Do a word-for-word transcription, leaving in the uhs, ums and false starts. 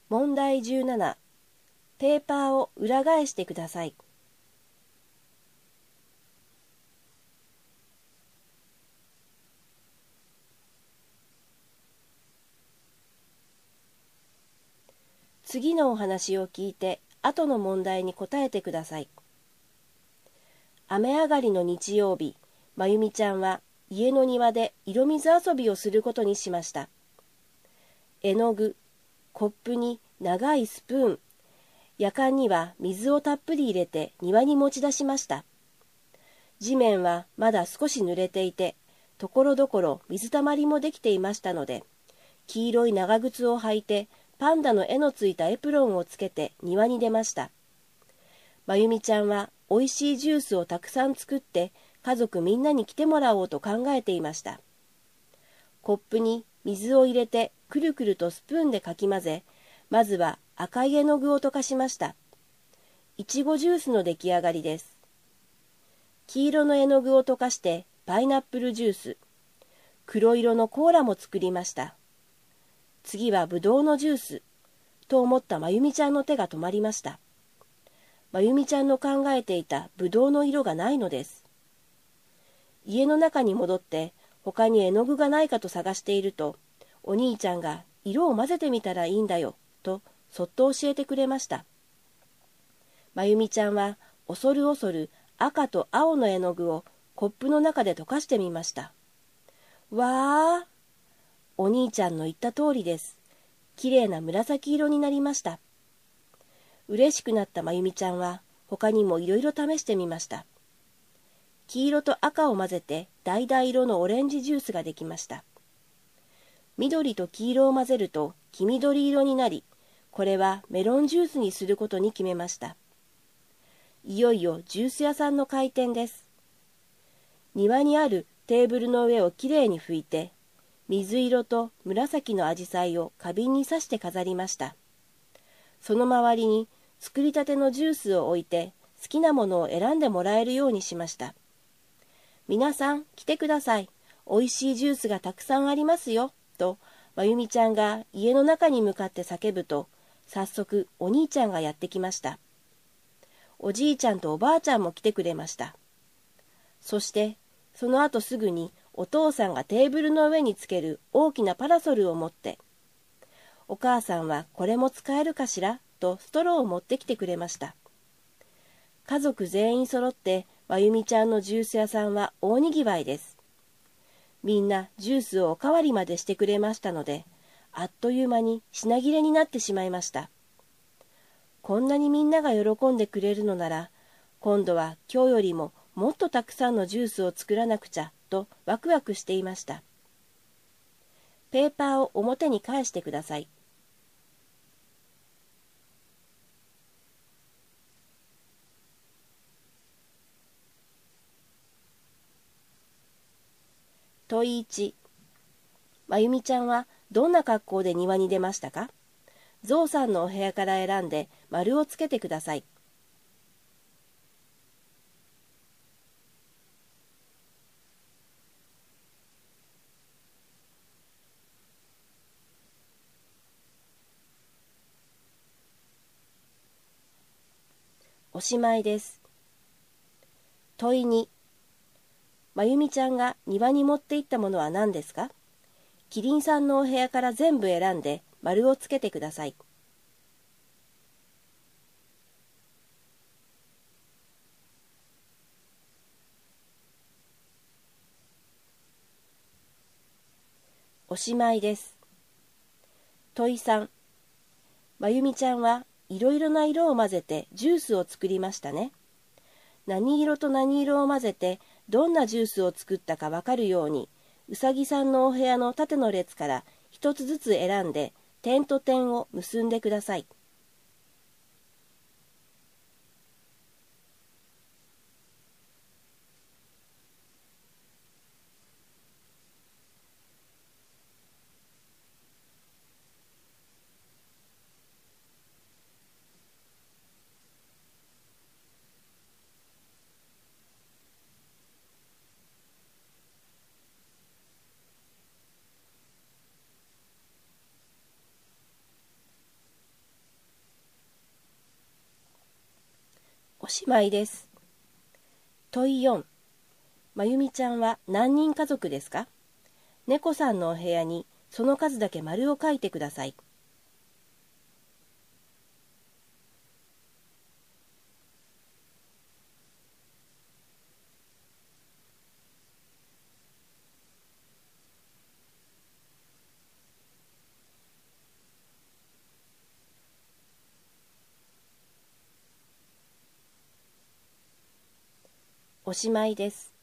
問題じゅうなな、ペーパーを裏返してください。次のお話を聞いて、後の問題に答えてください。雨上がりの日曜日、まゆみちゃんは家の庭で色水遊びをすることにしました。絵の具、コップに長いスプーン、やかんには水をたっぷり入れて庭に持ち出しました。地面はまだ少し濡れていて、ところどころ水たまりもできていましたので、黄色い長靴を履いてパンダの絵のついたエプロンをつけて庭に出ました。まゆみちゃんはおいしいジュースをたくさん作って家族みんなに来てもらおうと考えていました。コップに水を入れてくるくるとスプーンでかき混ぜ、まずは赤い絵の具を溶かしました。いちごジュースの出来上がりです。黄色の絵の具を溶かしてパイナップルジュース、黒色のコーラも作りました。次はぶどうのジュースと思ったまゆみちゃんの手が止まりました。まゆみちゃんの考えていたぶどうの色がないのです。家の中に戻って他に絵の具がないかと探していると、お兄ちゃんが色を混ぜてみたらいいんだよとそっと教えてくれました。まゆみちゃんは恐る恐る赤と青の絵の具をコップの中で溶かしてみました。わー、お兄ちゃんの言った通りです。きれいな紫色になりました。嬉しくなったまゆみちゃんは他にもいろいろ試してみました。黄色と赤を混ぜて橙色のオレンジジュースができました。緑と黄色を混ぜると黄緑色になり、これはメロンジュースにすることに決めました。いよいよジュース屋さんの開店です。庭にあるテーブルの上をきれいに拭いて、水色と紫のアジサイを花瓶に刺して飾りました。その周りに作りたてのジュースを置いて好きなものを選んでもらえるようにしました。皆さん来てください。おいしいジュースがたくさんありますよ。とまゆみちゃんが家の中に向かって叫ぶと、早速お兄ちゃんがやってきました。おじいちゃんとおばあちゃんも来てくれました。そしてその後すぐにお父さんがテーブルの上につける大きなパラソルを持って、お母さんはこれも使えるかしらとストローを持ってきてくれました。家族全員揃ってまゆみちゃんのジュース屋さんは大にぎわいです。みんなジュースをおかわりまでしてくれましたので、あっという間に品切れになってしまいました。こんなにみんなが喜んでくれるのなら、今度は今日よりももっとたくさんのジュースを作らなくちゃとワクワクしていました。ペーパーを表に返してください。問いいち、まゆみちゃんはどんな格好で庭に出ましたか？ゾウさんのお部屋から選んで丸をつけてください。おしまいです。問いに、まゆみちゃんが庭に持って行ったものは何ですか？キリンさんのお部屋から全部選んで丸をつけてください。おしまいです。問いさん、まゆみちゃんはいろいろな色を混ぜてジュースを作りましたね。何色と何色を混ぜてどんなジュースを作ったかわかるように、うさぎさんのお部屋の縦の列から一つずつ選んで点と点を結んでください。 おしまいです。問よん。まゆみちゃんは何人家族ですか？猫さんのお部屋にその数だけ丸を書いてください。おしまいです。